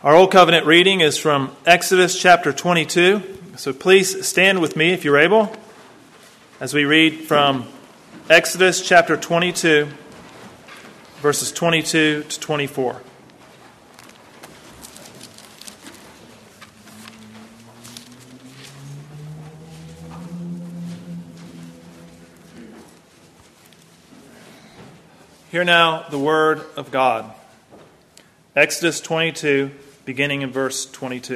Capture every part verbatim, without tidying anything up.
Our Old Covenant reading is from Exodus chapter twenty-two. So please stand with me if you're able as we read from Exodus chapter twenty-two, verses twenty-two to twenty-four. Hear now the word of God. Exodus twenty-two, beginning in verse twenty-two.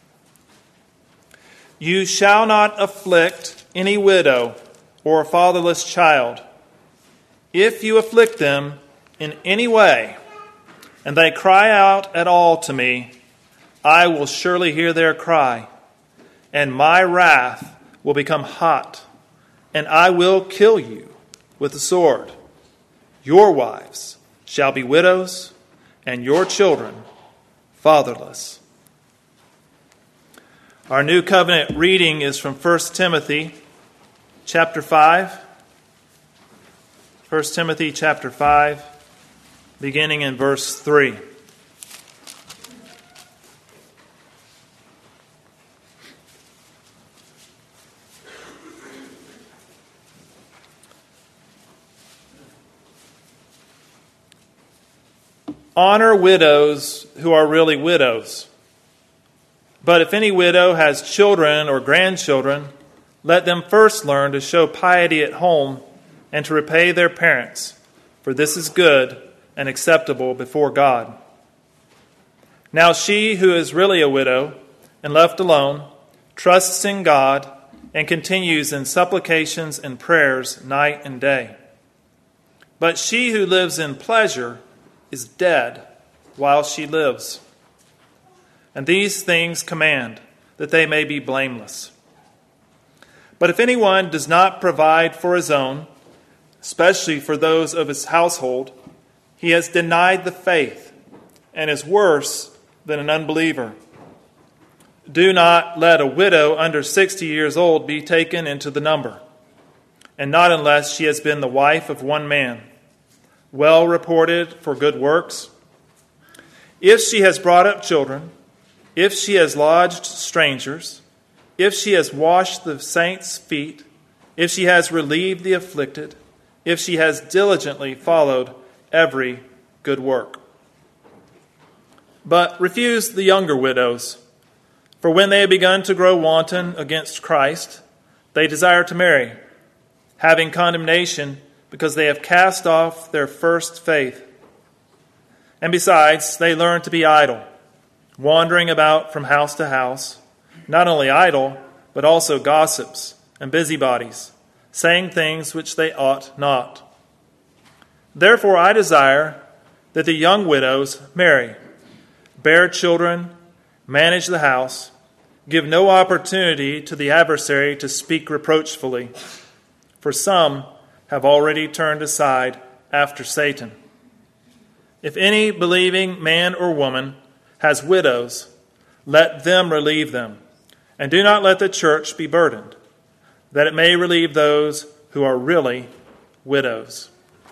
You shall not afflict any widow or fatherless child. If you afflict them in any way, and they cry out at all to me, I will surely hear their cry, and my wrath will become hot, and I will kill you with the sword. Your wives shall be widows, and your children fatherless. Our New Covenant reading is from First Timothy chapter five. First Timothy chapter five, beginning in verse three. Honor widows who are really widows. But if any widow has children or grandchildren, let them first learn to show piety at home and to repay their parents, for this is good and acceptable before God. Now she who is really a widow and left alone trusts in God and continues in supplications and prayers night and day. But she who lives in pleasure is dead while she lives. And these things command, that they may be blameless. But if anyone does not provide for his own, especially for those of his household, he has denied the faith and is worse than an unbeliever. Do not let a widow under sixty years old be taken into the number, and not unless she has been the wife of one man, well reported for good works. If she has brought up children, if she has lodged strangers, if she has washed the saints' feet, if she has relieved the afflicted, if she has diligently followed every good work. But refuse the younger widows, for when they have begun to grow wanton against Christ, they desire to marry, having condemnation because they have cast off their first faith. And besides, they learn to be idle, wandering about from house to house, not only idle, but also gossips and busybodies, saying things which they ought not. Therefore I desire that the young widows marry, bear children, manage the house, give no opportunity to the adversary to speak reproachfully, for some have already turned aside after Satan. If any believing man or woman has widows, let them relieve them, and do not let the church be burdened, that it may relieve those who are really widows.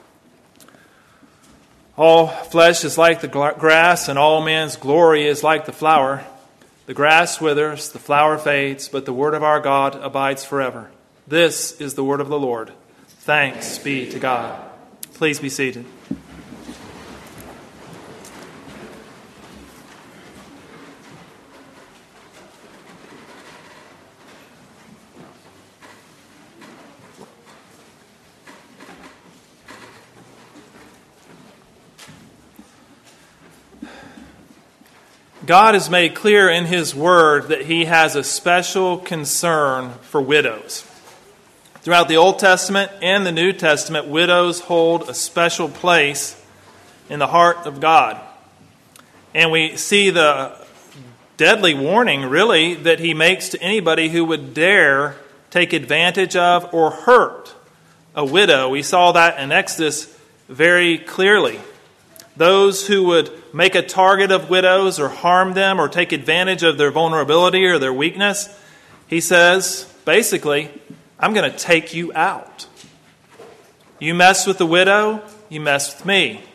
All flesh is like the grass, and all man's glory is like the flower. The grass withers, the flower fades, but the word of our God abides forever. This is the word of the Lord. Thanks be to God. Please be seated. God has made clear in His Word that He has a special concern for widows. Throughout the Old Testament and the New Testament, widows hold a special place in the heart of God. And we see the deadly warning, really, that He makes to anybody who would dare take advantage of or hurt a widow. We saw that in Exodus very clearly. Those who would make a target of widows or harm them or take advantage of their vulnerability or their weakness, He says, basically, I'm going to take you out. You mess with the widow, you mess with me.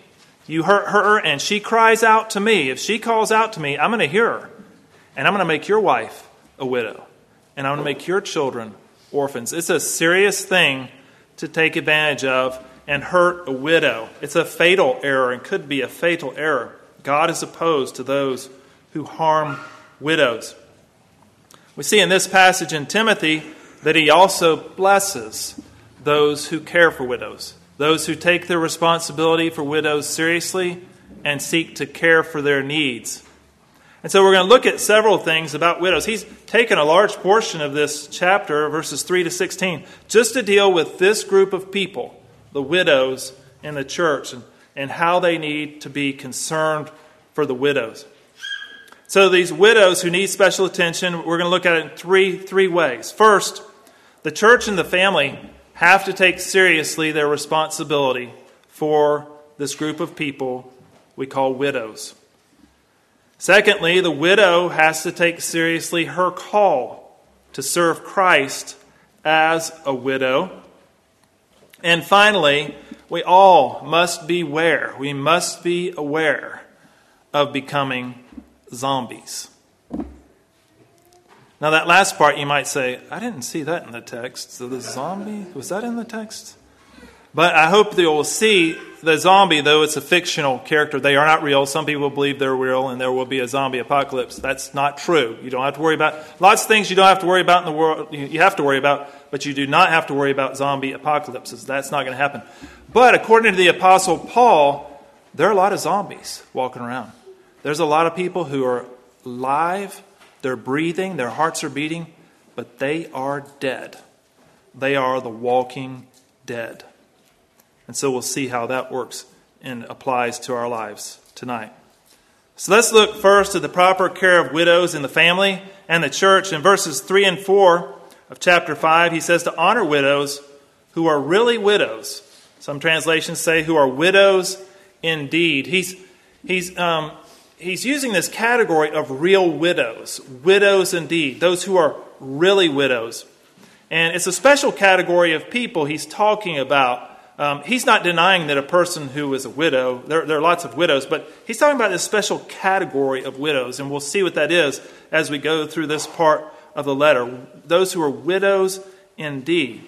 You hurt her and she cries out to me. If she calls out to me, I'm going to hear her. And I'm going to make your wife a widow. And I'm going to make your children orphans. It's a serious thing to take advantage of and hurt a widow. It's a fatal error and could be a fatal error. God is opposed to those who harm widows. We see in this passage in Timothy that he also blesses those who care for widows, those who take their responsibility for widows seriously and seek to care for their needs. And so we're going to look at several things about widows. He's taken a large portion of this chapter, verses three to sixteen, just to deal with this group of people, the widows in the church, and, and how they need to be concerned for the widows. So these widows who need special attention, we're going to look at it in three, three ways. First, the church and the family have to take seriously their responsibility for this group of people we call widows. Secondly, the widow has to take seriously her call to serve Christ as a widow. And finally, we all must beware. We must be aware of becoming zombies. Now that last part you might say, I didn't see that in the text. So the zombie, was that in the text? But I hope that you'll see the zombie, though it's a fictional character. They are not real. Some people believe they're real and there will be a zombie apocalypse. That's not true. You don't have to worry about, lots of things you don't have to worry about in the world, you have to worry about, but you do not have to worry about zombie apocalypses. That's not going to happen. But according to the Apostle Paul, there are a lot of zombies walking around. There's a lot of people who are alive, they're breathing, their hearts are beating, but they are dead. They are the walking dead. And so we'll see how that works and applies to our lives tonight. So let's look first at the proper care of widows in the family and the church. In verses three and four of chapter five, he says to honor widows who are really widows. Some translations say who are widows indeed. He's he's um, he's using this category of real widows, widows indeed, those who are really widows. And it's a special category of people he's talking about. Um, he's not denying that a person who is a widow, there, there are lots of widows, but he's talking about this special category of widows, and we'll see what that is as we go through this part of the letter. Those who are widows indeed.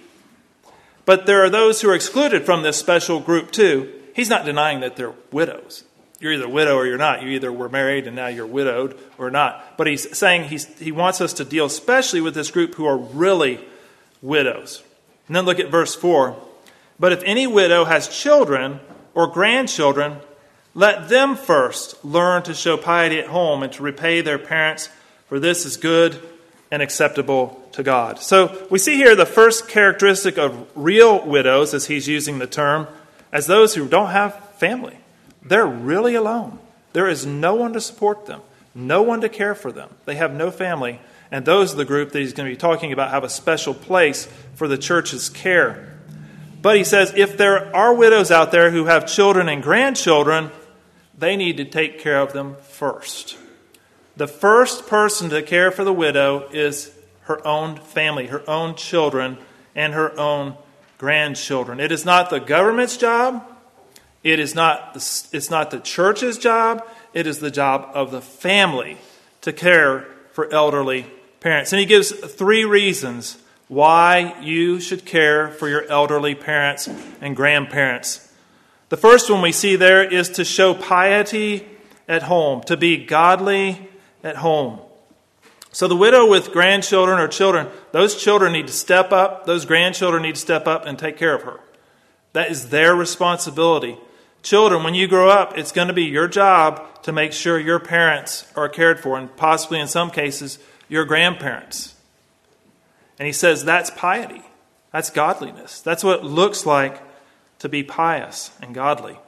But there are those who are excluded from this special group too. He's not denying that they're widows. You're either a widow or you're not. You either were married and now you're widowed or not. But he's saying he's, he wants us to deal especially with this group who are really widows. And then look at verse four. But if any widow has children or grandchildren, let them first learn to show piety at home and to repay their parents, for this is good and acceptable to God. So we see here the first characteristic of real widows, as he's using the term, as those who don't have family. They're really alone. There is no one to support them, no one to care for them. They have no family. And those are the group that he's going to be talking about have a special place for the church's care. But he says if there are widows out there who have children and grandchildren, they need to take care of them first. The first person to care for the widow is her own family, her own children, and her own grandchildren. It is not the government's job. It is not the, it's not the church's job. It is the job of the family to care for elderly parents. And he gives three reasons why you should care for your elderly parents and grandparents. The first one we see there is to show piety at home, to be godly at home. So the widow with grandchildren or children, those children need to step up, those grandchildren need to step up and take care of her. That is their responsibility. Children, when you grow up, it's going to be your job to make sure your parents are cared for, and possibly in some cases, your grandparents. And he says that's piety. That's godliness. That's what it looks like to be pious and godly.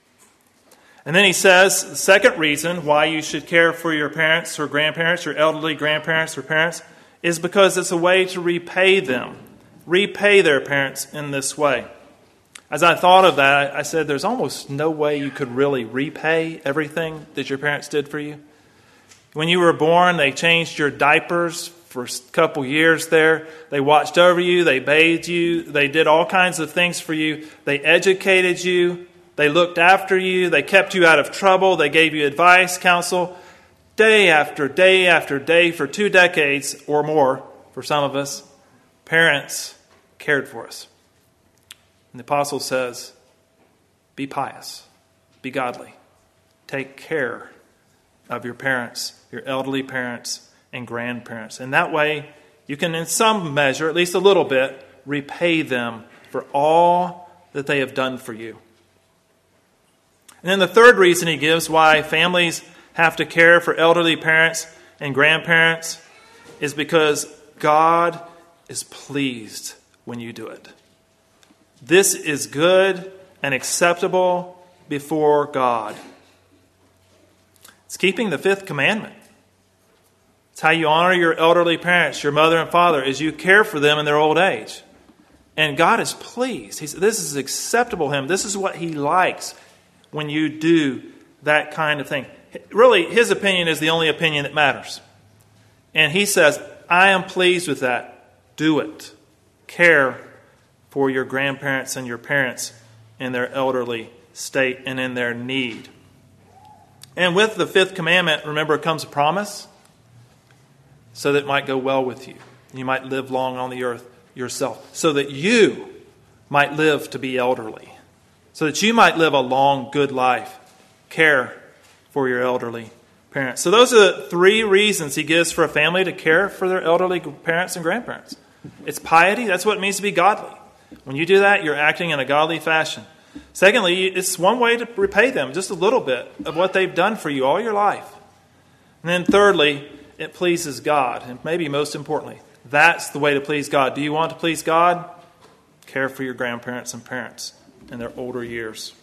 And then he says the second reason why you should care for your parents or grandparents, your elderly grandparents or parents, is because it's a way to repay them. Repay their parents in this way. As I thought of that, I said there's almost no way you could really repay everything that your parents did for you. When you were born, they changed your diapers for a couple years there. They watched over you. They bathed you. They did all kinds of things for you. They educated you. They looked after you. They kept you out of trouble. They gave you advice, counsel, day after day after day for two decades or more for some of us. Parents cared for us. And the apostle says, be pious, be godly. Take care of your parents, your elderly parents and grandparents. And that way, you can in some measure, at least a little bit, repay them for all that they have done for you. And then the third reason he gives why families have to care for elderly parents and grandparents is because God is pleased when you do it. This is good and acceptable before God. It's keeping the fifth commandment. It's how you honor your elderly parents, your mother and father, as you care for them in their old age. And God is pleased. He said, this is acceptable to him. This is what he likes when you do that kind of thing. Really, his opinion is the only opinion that matters. And he says, I am pleased with that. Do it. Care for your grandparents and your parents in their elderly state and in their need. And with the fifth commandment, remember, comes a promise so that it might go well with you. You might live long on the earth yourself, so that you might live to be elderly, so that you might live a long, good life. Care for your elderly parents. So those are the three reasons he gives for a family to care for their elderly parents and grandparents. It's piety. That's what it means to be godly. When you do that, you're acting in a godly fashion. Secondly, it's one way to repay them, just a little bit of what they've done for you all your life. And then thirdly, it pleases God. And maybe most importantly, that's the way to please God. Do you want to please God? Care for your grandparents and parents in their older years.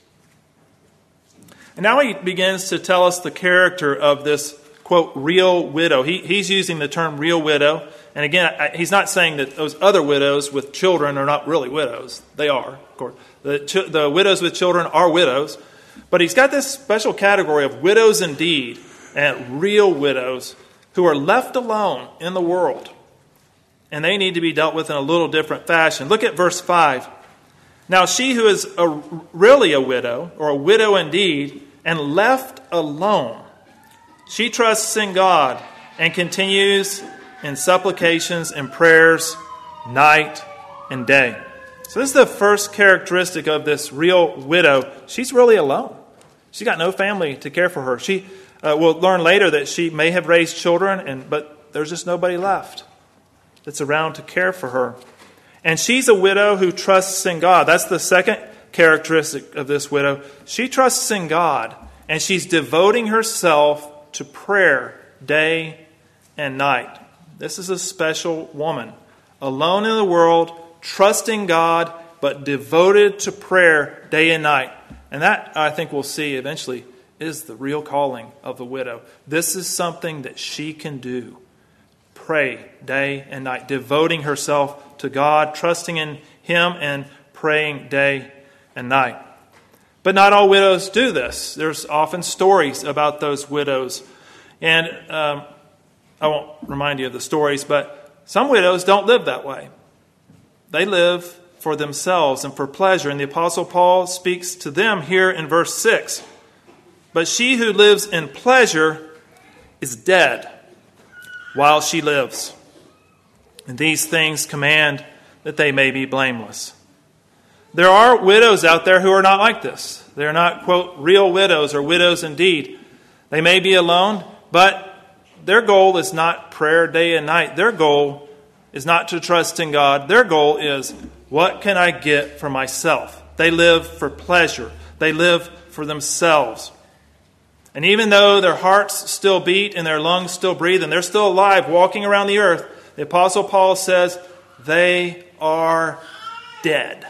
And now he begins to tell us the character of this, quote, real widow. He, he's using the term real widow. And again, I, he's not saying that those other widows with children are not really widows. They are, of course. The, ch- the widows with children are widows. But he's got this special category of widows indeed and real widows who are left alone in the world. And they need to be dealt with in a little different fashion. Look at verse five. Now she who is a, really a widow, or a widow indeed, and left alone, she trusts in God and continues in supplications and prayers night and day. So this is the first characteristic of this real widow. She's really alone. She's got no family to care for her. She uh, will learn later that she may have raised children, and but there's just nobody left that's around to care for her. And she's a widow who trusts in God. That's the second characteristic of this widow. She trusts in God, and she's devoting herself to prayer day and night. This is a special woman, alone in the world, trusting God, but devoted to prayer day and night. And that, I think we'll see eventually, is the real calling of the widow. This is something that she can do. Pray day and night, devoting herself to God, trusting in Him, and praying day and night. But not all widows do this. There's often stories about those widows. And um, I won't remind you of the stories, but some widows don't live that way. They live for themselves and for pleasure. And the Apostle Paul speaks to them here in verse six. But she who lives in pleasure is dead while she lives. And these things command that they may be blameless. There are widows out there who are not like this. They're not, quote, real widows or widows indeed. They may be alone, but their goal is not prayer day and night. Their goal is not to trust in God. Their goal is, what can I get for myself? They live for pleasure. They live for themselves. And even though their hearts still beat and their lungs still breathe and they're still alive walking around the earth, the Apostle Paul says they are dead.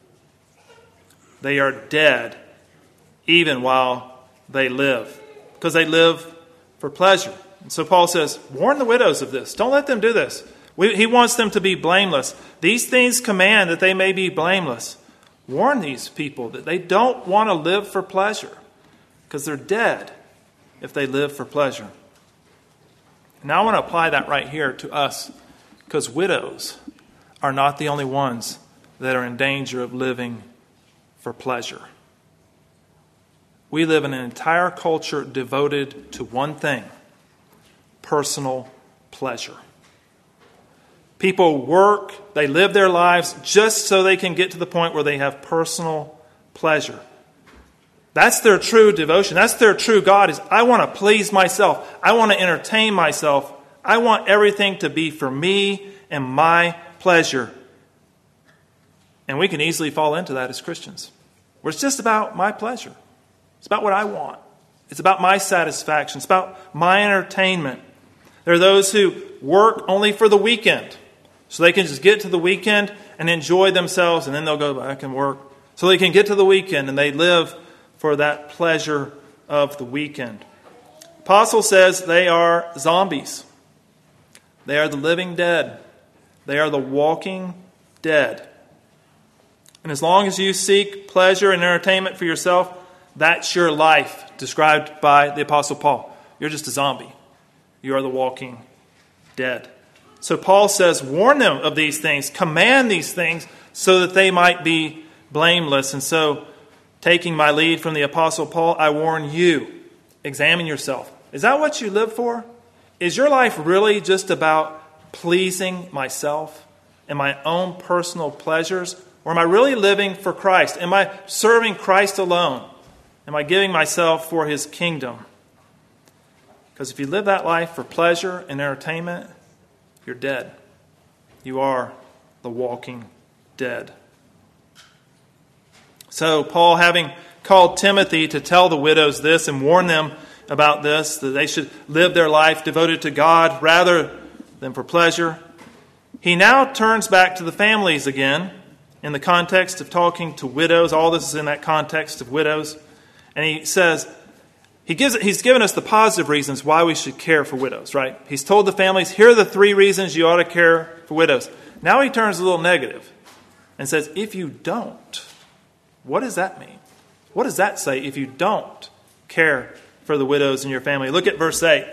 They are dead even while they live, because they live for pleasure. And so Paul says, warn the widows of this. Don't let them do this. We, he wants them to be blameless. These things command that they may be blameless. Warn these people that they don't want to live for pleasure, because they're dead if they live for pleasure. Now I want to apply that right here to us, because widows are not the only ones that are in danger of living for pleasure. We live in an entire culture devoted to one thing: personal pleasure. People work, they live their lives just so they can get to the point where they have personal pleasure. That's their true devotion. That's their true God, is I want to please myself. I want to entertain myself. I want everything to be for me and my pleasure. And we can easily fall into that as Christians, where it's just about my pleasure. It's about what I want. It's about my satisfaction. It's about my entertainment. There are those who work only for the weekend, so they can just get to the weekend and enjoy themselves, and then they'll go back and work. So they can get to the weekend and they live for that pleasure of the weekend. Apostle says they are zombies. They are the living dead. They are the walking dead. And as long as you seek pleasure and entertainment for yourself, that's your life, described by the Apostle Paul. You're just a zombie. You are the walking dead. So Paul says, warn them of these things, command these things, so that they might be blameless. And so, taking my lead from the Apostle Paul, I warn you, examine yourself. Is that what you live for? Is your life really just about pleasing myself and my own personal pleasures? Or am I really living for Christ? Am I serving Christ alone? Am I giving myself for His kingdom? Because if you live that life for pleasure and entertainment, you're dead. You are the walking dead. So Paul, having called Timothy to tell the widows this and warn them about this, that they should live their life devoted to God rather than for pleasure, he now turns back to the families again in the context of talking to widows. All this is in that context of widows. And he says, he gives, he's given us the positive reasons why we should care for widows, right? He's told the families, here are the three reasons you ought to care for widows. Now he turns a little negative and says, if you don't, what does that mean? What does that say if you don't care for the widows in your family? Look at verse eight.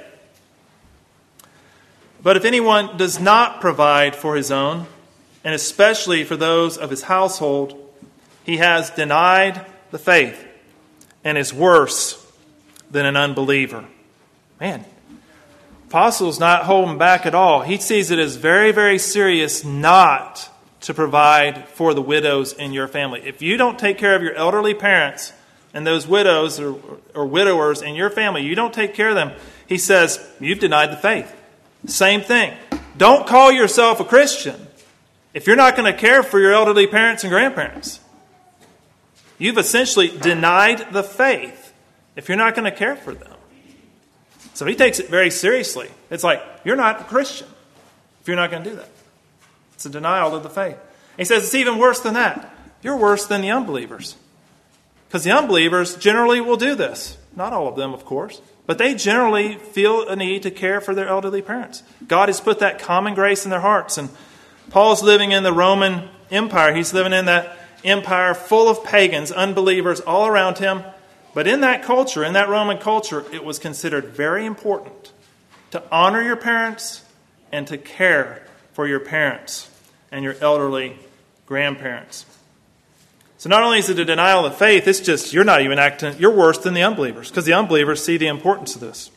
But if anyone does not provide for his own, and especially for those of his household, he has denied the faith and is worse than an unbeliever. Man, Apostle's not holding back at all. He sees it as very, very serious not to provide for the widows in your family. If you don't take care of your elderly parents and those widows or, or widowers in your family, you don't take care of them, he says, you've denied the faith. Same thing. Don't call yourself a Christian if you're not going to care for your elderly parents and grandparents. You've essentially denied the faith if you're not going to care for them. So he takes it very seriously. It's like, you're not a Christian if you're not going to do that. It's a denial of the faith. He says it's even worse than that. You're worse than the unbelievers. Because the unbelievers generally will do this. Not all of them, of course. But they generally feel a need to care for their elderly parents. God has put that common grace in their hearts. And Paul's living in the Roman Empire. He's living in that empire full of pagans, unbelievers all around him. But in that culture, in that Roman culture, it was considered very important to honor your parents and to care for your parents and your elderly grandparents. So not only is it a denial of faith, it's just you're not even acting, you're worse than the unbelievers, because the unbelievers see the importance of this.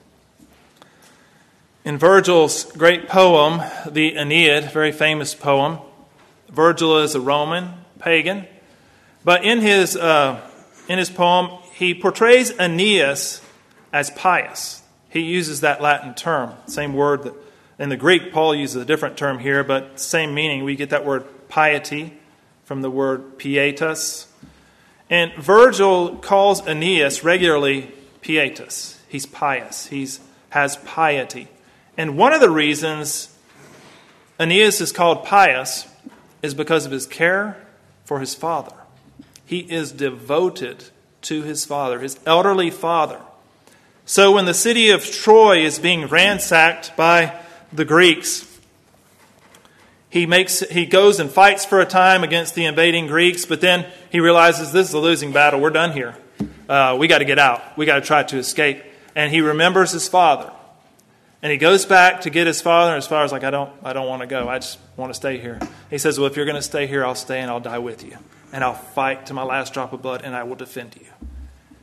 In Virgil's great poem, the Aeneid, very famous poem, Virgil is a Roman pagan, but in his uh, in his poem, he portrays Aeneas as pious. He uses that Latin term, same word that in the Greek, Paul uses a different term here, but same meaning. We get that word piety from the word pietas. And Virgil calls Aeneas regularly pietas. He's pious. He has piety. And one of the reasons Aeneas is called pious is because of his care for his father. He is devoted to his father, his elderly father. So when the city of Troy is being ransacked by the Greeks, he makes he goes and fights for a time against the invading Greeks, but then he realizes this is a losing battle. We're done here. Uh, we got to get out. We got to try to escape. And he remembers his father. And he goes back to get his father, and his father's like, I don't, I don't want to go. I just want to stay here. He says, well, if you're going to stay here, I'll stay and I'll die with you. And I'll fight to my last drop of blood, and I will defend you.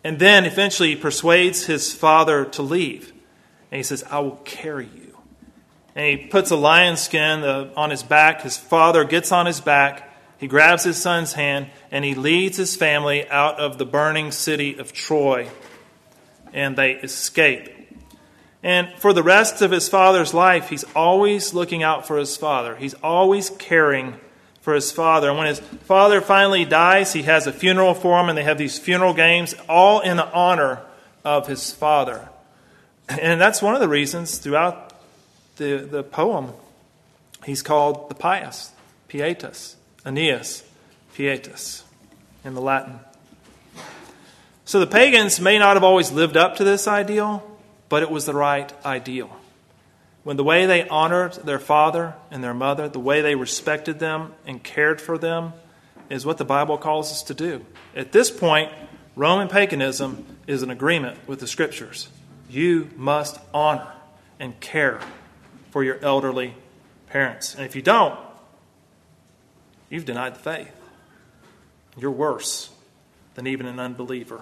And then eventually he persuades his father to leave. And he says, I will carry you. And he puts a lion skin uh, on his back. His father gets on his back. He grabs his son's hand and he leads his family out of the burning city of Troy. And they escape. And for the rest of his father's life, he's always looking out for his father. He's always caring for his father. And when his father finally dies, he has a funeral for him, and they have these funeral games, all in the honor of his father. And that's one of the reasons throughout the, the poem, he's called the pious, pietas, Aeneas, pietas, in the Latin. So the pagans may not have always lived up to this ideal, but it was the right ideal. When the way they honored their father and their mother, the way they respected them and cared for them, is what the Bible calls us to do. At this point, Roman paganism is in agreement with the Scriptures. You must honor and care for your elderly parents. And if you don't, you've denied the faith. You're worse than even an unbeliever.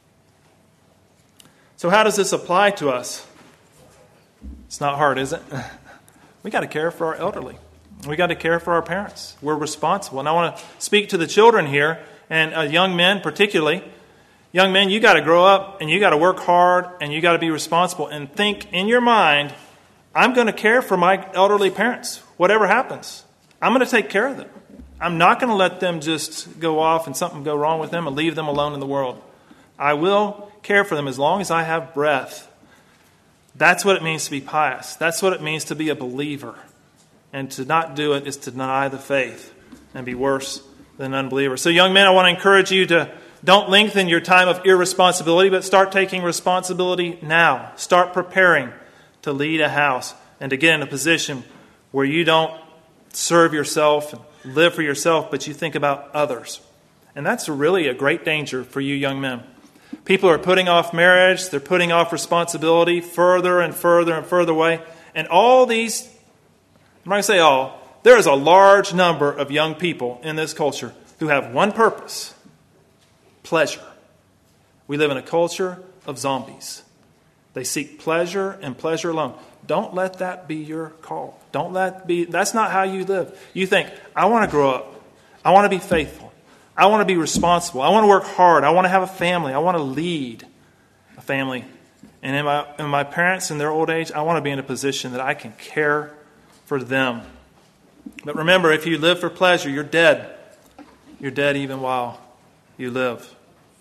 So how does this apply to us? It's not hard, is it? We got to care for our elderly. We got to care for our parents. We're responsible. And I want to speak to the children here, and uh, young men particularly. Young men, you got to grow up, and you got to work hard, and you got to be responsible, and think in your mind, I'm going to care for my elderly parents, whatever happens. I'm going to take care of them. I'm not going to let them just go off and something go wrong with them and leave them alone in the world. I will care for them as long as I have breath. That's what it means to be pious. That's what it means to be a believer. And to not do it is to deny the faith and be worse than an unbeliever. So young men, I want to encourage you to don't lengthen your time of irresponsibility, but start taking responsibility now. Start preparing to lead a house and to get in a position where you don't serve yourself and live for yourself, but you think about others. And that's really a great danger for you young men. People are putting off marriage. They're putting off responsibility further and further and further away. And all these, I'm not going to say all, there is a large number of young people in this culture who have one purpose: pleasure. We live in a culture of zombies. They seek pleasure and pleasure alone. Don't let that be your call. Don't let be, that's not how you live. You think, I want to grow up. I want to be faithful. I want to be responsible. I want to work hard. I want to have a family. I want to lead a family. And in my, in my parents in their old age, I want to be in a position that I can care for them. But remember, if you live for pleasure, you're dead. You're dead even while you live.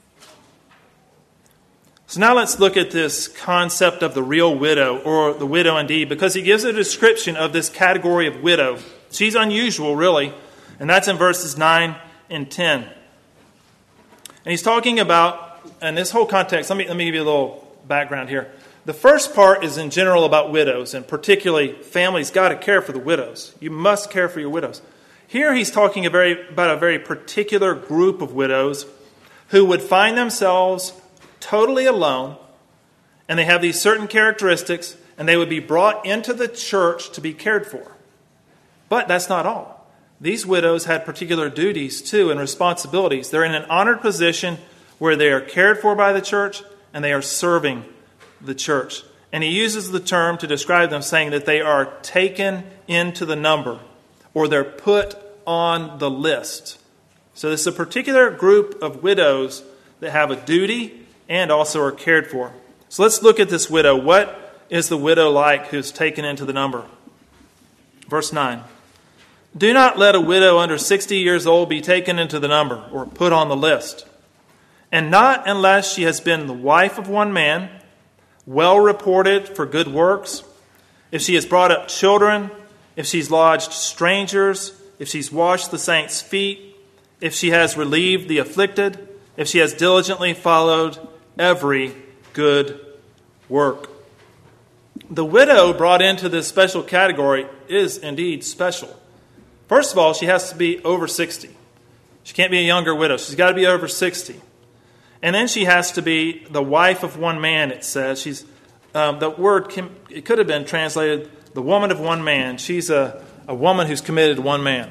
So now let's look at this concept of the real widow, or the widow indeed, because he gives a description of this category of widow. She's unusual, really, and that's in verses nine and ten. And he's talking about, and this whole context, let me, let me give you a little background here. The first part is in general about widows, and particularly families got to care for the widows. You must care for your widows. Here he's talking a very, about a very particular group of widows who would find themselves totally alone, and they have these certain characteristics, and they would be brought into the church to be cared for. But that's not all. These widows had particular duties too and responsibilities. They're in an honored position where they are cared for by the church and they are serving the church. And he uses the term to describe them, saying that they are taken into the number, or they're put on the list. So this is a particular group of widows that have a duty and also are cared for. So let's look at this widow. What is the widow like who's taken into the number? Verse nine. Do not let a widow under sixty years old be taken into the number or put on the list. And not unless she has been the wife of one man, well reported for good works, if she has brought up children, if she's lodged strangers, if she's washed the saints' feet, if she has relieved the afflicted, if she has diligently followed every good work. The widow brought into this special category is indeed special. First of all, she has to be over sixty. She can't be a younger widow. She's got to be over sixty. And then she has to be the wife of one man, it says. She's um, the word, can, it could have been translated the woman of one man. She's a, a woman who's committed to one man.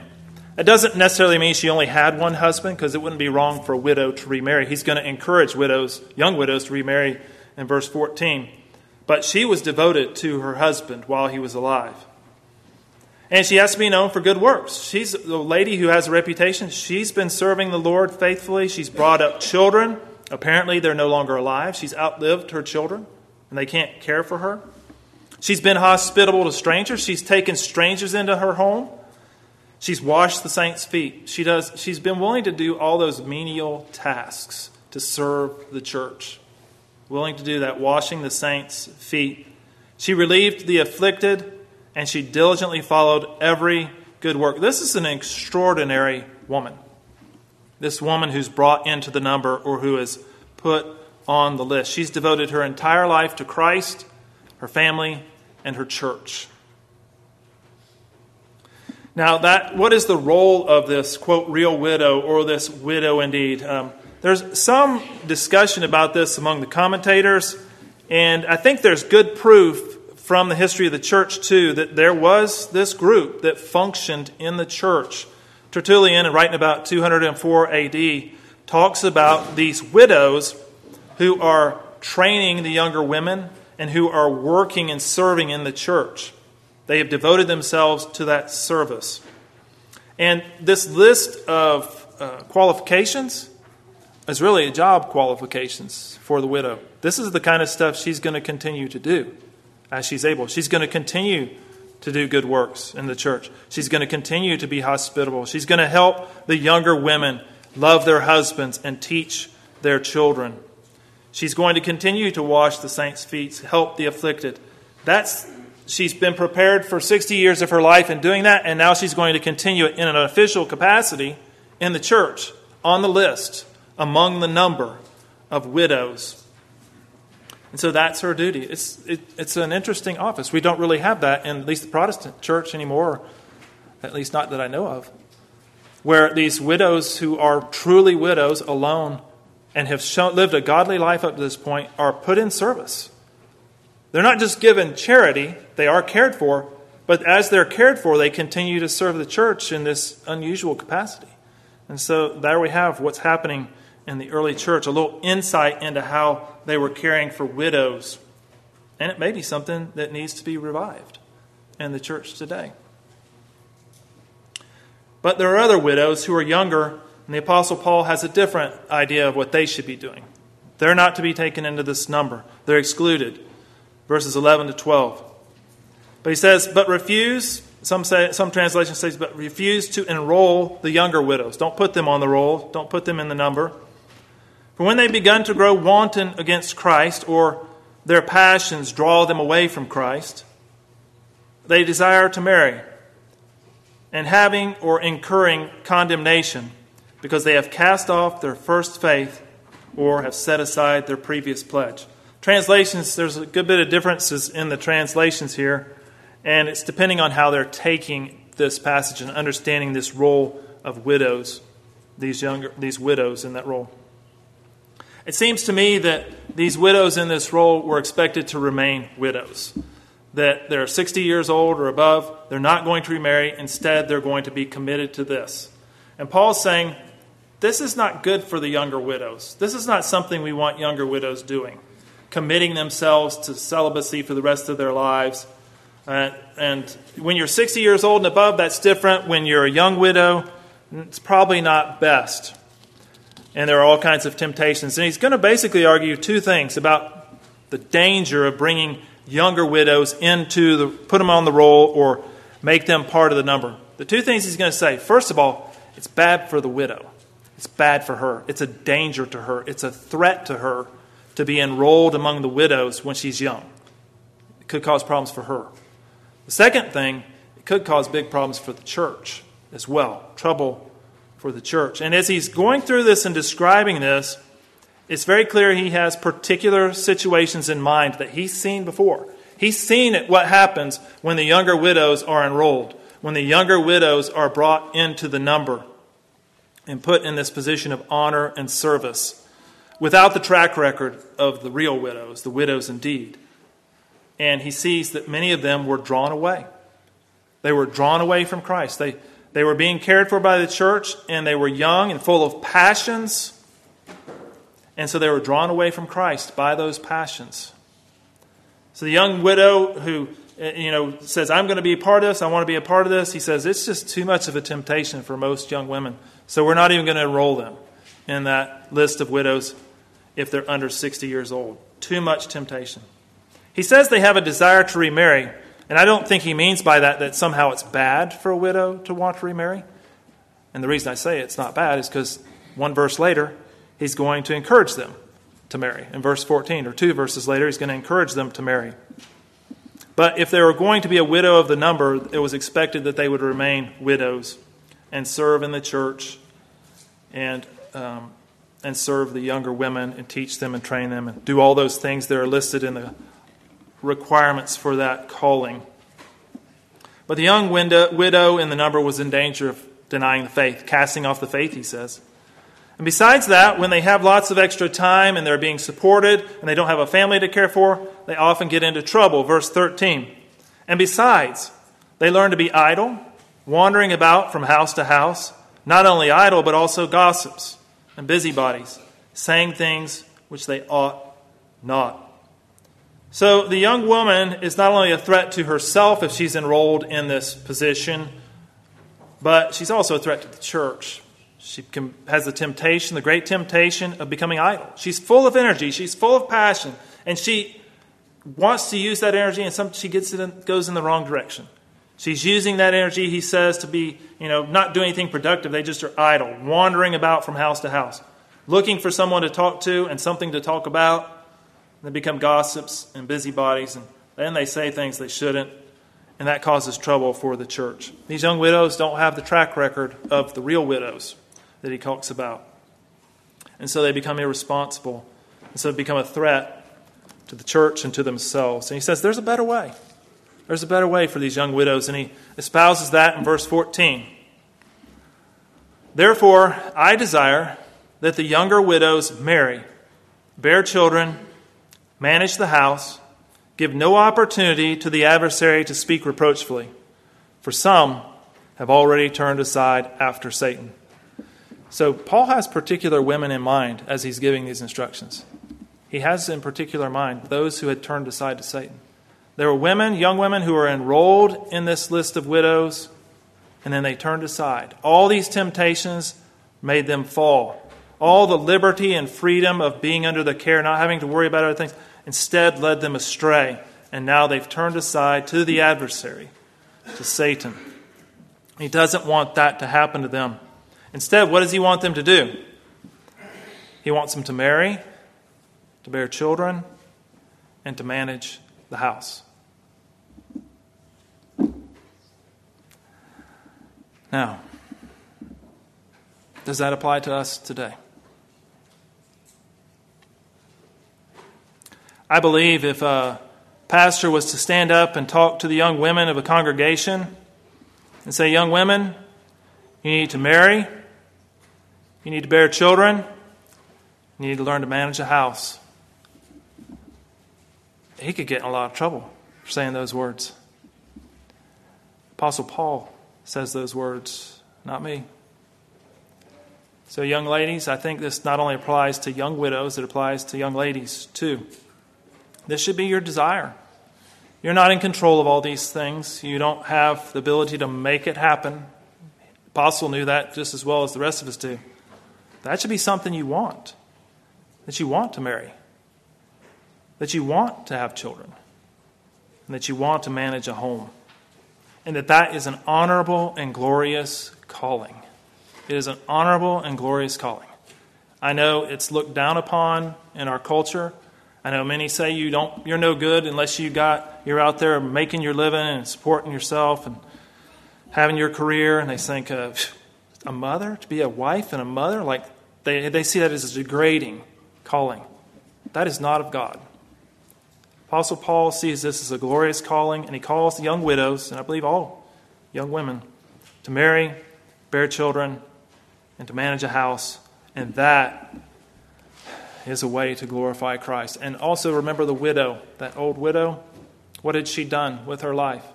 It doesn't necessarily mean she only had one husband, because it wouldn't be wrong for a widow to remarry. He's going to encourage widows, young widows, to remarry in verse fourteen. But she was devoted to her husband while he was alive. And she has to be known for good works. She's a lady who has a reputation. She's been serving the Lord faithfully. She's brought up children. Apparently, they're no longer alive. She's outlived her children, and they can't care for her. She's been hospitable to strangers. She's taken strangers into her home. She's washed the saints' feet. She does. She's been willing to do all those menial tasks to serve the church. Willing to do that, washing the saints' feet. She relieved the afflicted, and she diligently followed every good work. This is an extraordinary woman. This woman who's brought into the number, or who is put on the list. She's devoted her entire life to Christ, her family, and her church. Now, that what is the role of this, quote, real widow, or this widow indeed? Um, there's some discussion about this among the commentators, and I think there's good proof from the history of the church, too, that there was this group that functioned in the church. Tertullian, writing about two hundred four A D, talks about these widows who are training the younger women and who are working and serving in the church. They have devoted themselves to that service. And this list of uh, qualifications is really job qualifications for the widow. This is the kind of stuff she's going to continue to do as she's able. She's going to continue to do good works in the church. She's going to continue to be hospitable. She's going to help the younger women love their husbands and teach their children. She's going to continue to wash the saints' feet, help the afflicted. That's She's been prepared for sixty years of her life in doing that, and now she's going to continue it in an official capacity in the church, on the list, among the number of widows. And so that's her duty. It's it, it's an interesting office. We don't really have that in at least the Protestant church anymore, at least not that I know of, where these widows who are truly widows alone and have shown, lived a godly life up to this point are put in service. They're not just given charity, they are cared for, but as they're cared for, they continue to serve the church in this unusual capacity. And so there we have what's happening in the early church, a little insight into how they were caring for widows. And it may be something that needs to be revived in the church today. But there are other widows who are younger, and the Apostle Paul has a different idea of what they should be doing. They're not to be taken into this number. They're excluded. Verses eleven to twelve. But he says, but refuse, some say, some translations say, but refuse to enroll the younger widows. Don't put them on the roll. Don't put them in the number. For when they begun to grow wanton against Christ, or their passions draw them away from Christ, they desire to marry, and having or incurring condemnation, because they have cast off their first faith, or have set aside their previous pledge. Translations, there's a good bit of differences in the translations here, and it's depending on how they're taking this passage and understanding this role of widows, these younger, these widows in that role. It seems to me that these widows in this role were expected to remain widows, that they're sixty years old or above, they're not going to remarry, instead they're going to be committed to this. And Paul's saying, this is not good for the younger widows. This is not something we want younger widows doing. Committing themselves to celibacy for the rest of their lives. Uh, and when you're sixty years old and above, that's different. When you're a young widow, it's probably not best. And there are all kinds of temptations. And he's going to basically argue two things about the danger of bringing younger widows into the, put them on the roll or make them part of the number. The two things he's going to say, first of all, it's bad for the widow. It's bad for her. It's a danger to her. It's a threat to her to be enrolled among the widows when she's young. It could cause problems for her. The second thing, it could cause big problems for the church as well. Trouble for the church. And as he's going through this and describing this, it's very clear he has particular situations in mind that he's seen before. He's seen it, what happens when the younger widows are enrolled, when the younger widows are brought into the number and put in this position of honor and service, without the track record of the real widows, the widows indeed. And he sees that many of them were drawn away. They were drawn away from Christ. They They were being cared for by the church, and they were young and full of passions. And so they were drawn away from Christ by those passions. So the young widow who, you know, says, I'm going to be a part of this, I want to be a part of this, he says, it's just too much of a temptation for most young women. So we're not even going to enroll them in that list of widows if they're under sixty years old. Too much temptation. He says they have a desire to remarry. And I don't think he means by that that somehow it's bad for a widow to want to remarry. And the reason I say it's not bad is because one verse later, he's going to encourage them to marry. In verse fourteen, or two verses later, he's going to encourage them to marry. But if they were going to be a widow of the number, it was expected that they would remain widows and serve in the church and um, and serve the younger women and teach them and train them and do all those things that are listed in the requirements for that calling. But the young widow in the number was in danger of denying the faith, casting off the faith, he says. And besides that, when they have lots of extra time and they're being supported and they don't have a family to care for, they often get into trouble. Verse thirteen. And besides, they learn to be idle, wandering about from house to house, not only idle, but also gossips and busybodies, saying things which they ought not. So the young woman is not only a threat to herself if she's enrolled in this position, but she's also a threat to the church. She can, has the temptation, the great temptation of becoming idle. She's full of energy. She's full of passion. And she wants to use that energy, and some, she gets it in, goes in the wrong direction. She's using that energy, he says, to be, you know, not doing anything productive. They just are idle, wandering about from house to house, looking for someone to talk to and something to talk about. They become gossips and busybodies, and then they say things they shouldn't, and that causes trouble for the church. These young widows don't have the track record of the real widows that he talks about. And so they become irresponsible, and so they become a threat to the church and to themselves. And he says there's a better way. There's a better way for these young widows, and he espouses that in verse fourteen. Therefore, I desire that the younger widows marry, bear children, manage the house, give no opportunity to the adversary to speak reproachfully. For some have already turned aside after Satan. So Paul has particular women in mind as he's giving these instructions. He has in particular mind those who had turned aside to Satan. There were women, young women, who were enrolled in this list of widows, and then they turned aside. All these temptations made them fall. All the liberty and freedom of being under the care, not having to worry about other things, instead led them astray. And now they've turned aside to the adversary, to Satan. He doesn't want that to happen to them. Instead, what does he want them to do? He wants them to marry, to bear children, and to manage the house. Now, does that apply to us today? I believe if a pastor was to stand up and talk to the young women of a congregation and say, young women, you need to marry, you need to bear children, you need to learn to manage a house, he could get in a lot of trouble for saying those words. Apostle Paul says those words, not me. So young ladies, I think this not only applies to young widows, it applies to young ladies too. This should be your desire. You're not in control of all these things. You don't have the ability to make it happen. The apostle knew that just as well as the rest of us do. That should be something you want. That you want to marry. That you want to have children. And that you want to manage a home. And that that is an honorable and glorious calling. It is an honorable and glorious calling. I know it's looked down upon in our culture. I know many say you don't, you're no good unless you got, you're out there making your living and supporting yourself and having your career. And they think uh, a mother, to be a wife and a mother, like they, they see that as a degrading calling. That is not of God. Apostle Paul sees this as a glorious calling, and he calls the young widows, and I believe all young women, to marry, bear children, and to manage a house. And that is a way to glorify Christ. And also remember the widow, that old widow. What had she done with her life?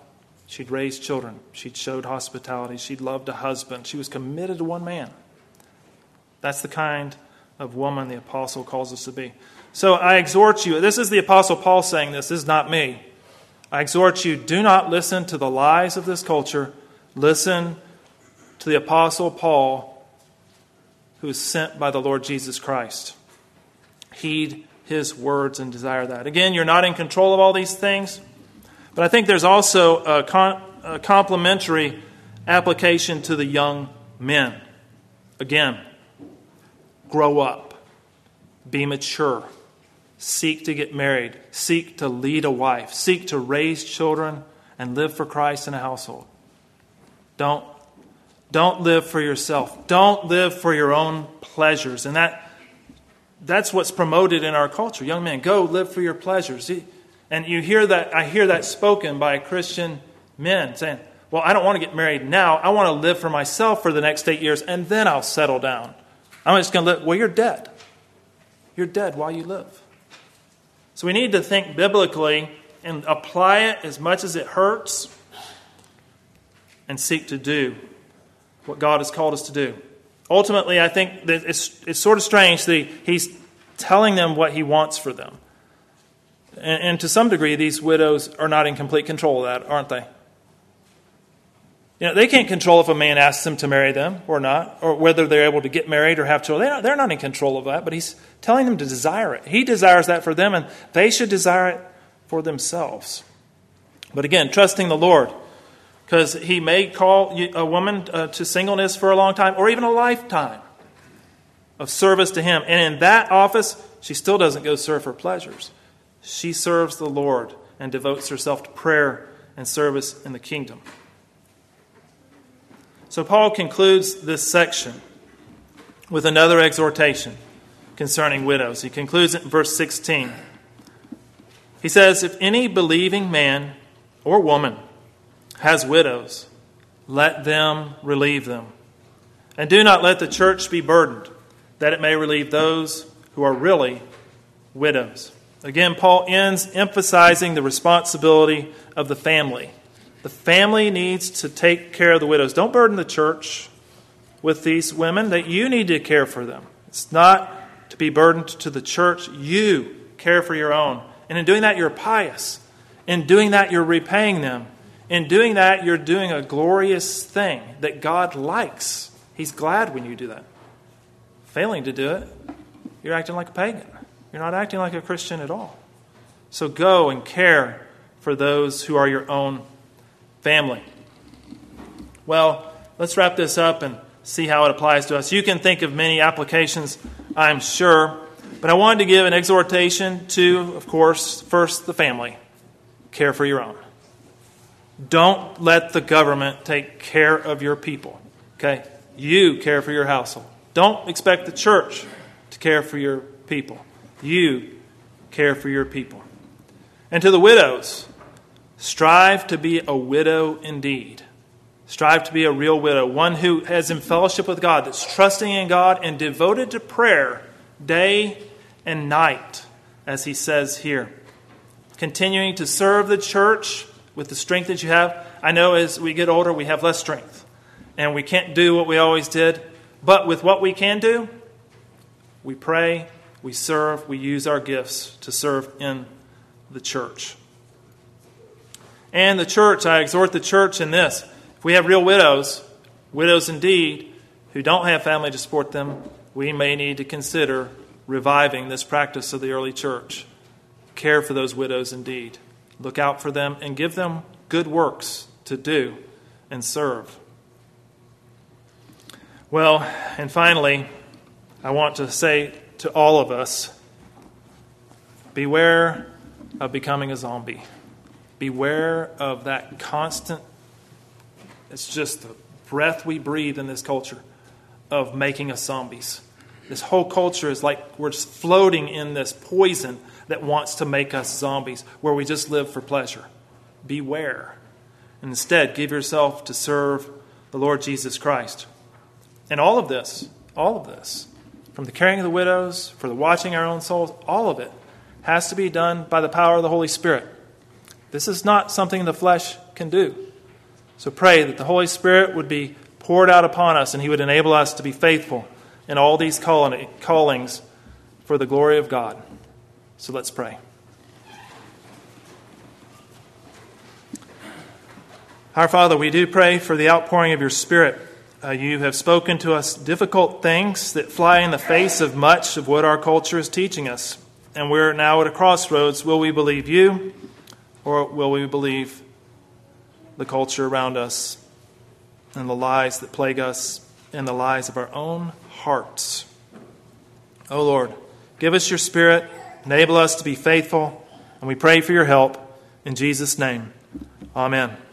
She'd raised children. She'd showed hospitality. She'd loved a husband. She was committed to one man. That's the kind of woman the apostle calls us to be. So I exhort you, this is the apostle Paul saying this, this is not me. I exhort you, do not listen to the lies of this culture. Listen to the apostle Paul, who is sent by the Lord Jesus Christ. Heed his words and desire that. Again, you're not in control of all these things, but I think there's also a, con- a complementary application to the young men. Again, grow up, be mature, seek to get married, seek to lead a wife, seek to raise children and live for Christ in a household. Don't, don't live for yourself. Don't live for your own pleasures. And that that's what's promoted in our culture. Young men, go live for your pleasures. And you hear that, I hear that spoken by Christian men saying, well, I don't want to get married now. I want to live for myself for the next eight years and then I'll settle down. I'm just going to live. Well, you're dead. You're dead while you live. So we need to think biblically and apply it as much as it hurts and seek to do what God has called us to do. Ultimately, I think that it's, it's sort of strange that he, he's telling them what he wants for them. And, and to some degree, these widows are not in complete control of that, aren't they? You know, they can't control if a man asks them to marry them or not, or whether they're able to get married or have children. They're not, they're not in control of that, but he's telling them to desire it. He desires that for them, and they should desire it for themselves. But again, trusting the Lord, because he may call a woman uh, to singleness for a long time or even a lifetime of service to him. And in that office, she still doesn't go serve for pleasures. She serves the Lord and devotes herself to prayer and service in the kingdom. So Paul concludes this section with another exhortation concerning widows. He concludes it in verse sixteen. He says, if any believing man or woman has widows, let them relieve them. And do not let the church be burdened, that it may relieve those who are really widows. Again, Paul ends emphasizing the responsibility of the family. The family needs to take care of the widows. Don't burden the church with these women, that you need to care for them. It's not to be burdened to the church. You care for your own. And in doing that, you're pious. In doing that, you're repaying them. In doing that, you're doing a glorious thing that God likes. He's glad when you do that. Failing to do it, you're acting like a pagan. You're not acting like a Christian at all. So go and care for those who are your own family. Well, let's wrap this up and see how it applies to us. You can think of many applications, I'm sure, but I wanted to give an exhortation to, of course, first the family. Care for your own. Don't let the government take care of your people. Okay? You care for your household. Don't expect the church to care for your people. You care for your people. And to the widows, strive to be a widow indeed. Strive to be a real widow, one who is in fellowship with God, that's trusting in God and devoted to prayer day and night, as he says here. Continuing to serve the church with the strength that you have. I know as we get older, we have less strength. And we can't do what we always did. But with what we can do, we pray, we serve, we use our gifts to serve in the church. And the church, I exhort the church in this. If we have real widows, widows indeed, who don't have family to support them, we may need to consider reviving this practice of the early church. Care for those widows indeed. Look out for them and give them good works to do and serve. Well, and finally, I want to say to all of us, beware of becoming a zombie. Beware of that constant, it's just the breath we breathe in this culture of making us zombies. This whole culture is like we're just floating in this poison that wants to make us zombies, where we just live for pleasure. Beware. And instead, give yourself to serve the Lord Jesus Christ. And all of this, all of this, from the caring of the widows, for the watching our own souls, all of it has to be done by the power of the Holy Spirit. This is not something the flesh can do. So pray that the Holy Spirit would be poured out upon us and he would enable us to be faithful in all these callings for the glory of God. So let's pray. Our Father, we do pray for the outpouring of your Spirit. Uh, you have spoken to us difficult things that fly in the face of much of what our culture is teaching us. And we're now at a crossroads. Will we believe you, or will we believe the culture around us and the lies that plague us and the lies of our own hearts? Oh Lord, give us your Spirit, enable us to be faithful, and we pray for your help. In Jesus' name, amen.